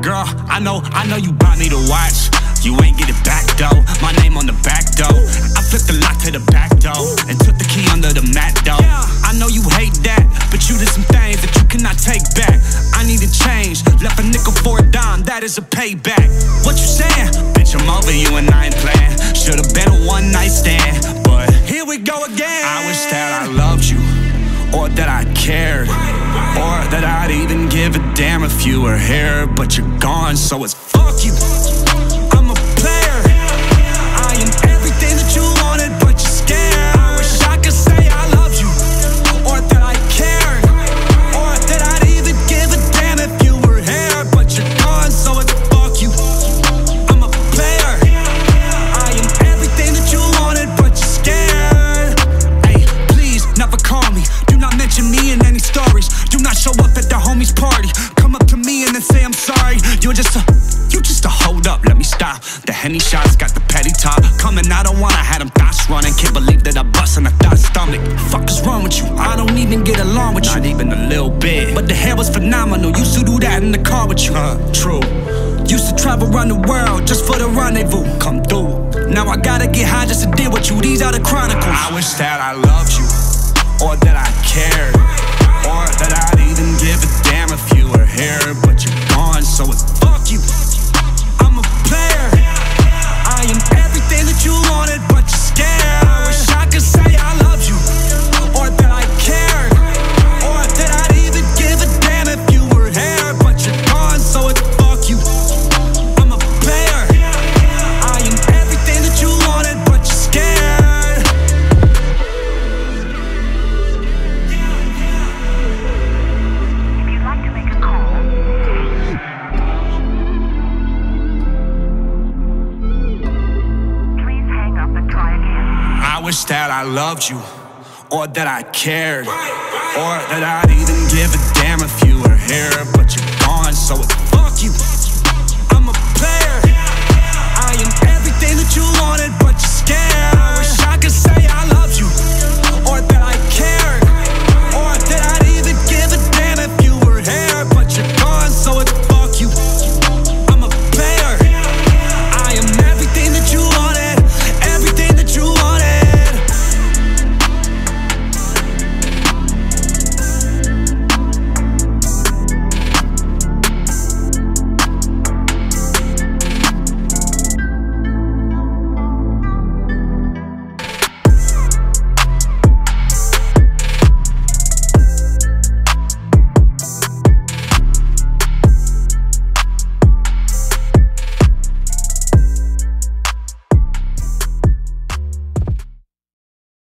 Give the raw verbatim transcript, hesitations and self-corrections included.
Girl, I know, I know you bought me to watch. You ain't get it back though. My name on the back door. I flipped the lock to the back door and took the key under the mat though. I know you hate that, but you did some things that you cannot take back. I need to change. Left a nickel for a dime, that is a payback. What you saying? Bitch, I'm over you and I ain't playing. Should've been a one night stand, but here we go again. I wish that I loved you, or that I cared, or that I'd even give a damn if you were here. But you're gone, so it's fuck you. I'm a player. I am everything that you wanted, but you're scared. I wish I could say I loved you, or that I cared, or that I'd even give a damn if you were here. But you're gone, so it's fuck you. I'm a player. I am everything that you wanted, but you're scared. Hey, please never call me. Do not mention me in any stories. Do not show up at the homies' party. Come up to me and then say I'm sorry. You're just a, you just a hold up, let me stop. The Henny shots got the petty top. Coming, I don't wanna have them thoughts running. Can't believe that I bust on a thought stomach. Fuck is wrong with you? I don't even get along with you. Not even a little bit. But the hair was phenomenal. Used to do that in the car with you. Uh, true. Used to travel around the world just for the rendezvous. Come through. Now I gotta get high just to deal with you. These are the chronicles. I wish that I loved you, or that I cared, or that I'd even give a damn if you were here. But you're gone, so it's fuck you. I'm a player. I am everything that you wanted, but you're scared. I wish I could say I loved you, or that I cared, or that I'd even give a damn if you were here. But you're gone, so it's fuck you. I'm a player. I am everything that you wanted, but you're scared. If you'd like to make a call, please hang up and try again. I wish that I loved you, or that I cared, or that I'd even give a damn if you were here. But you're gone, so it's fuck you. I'm a player. I am everything that you wanted,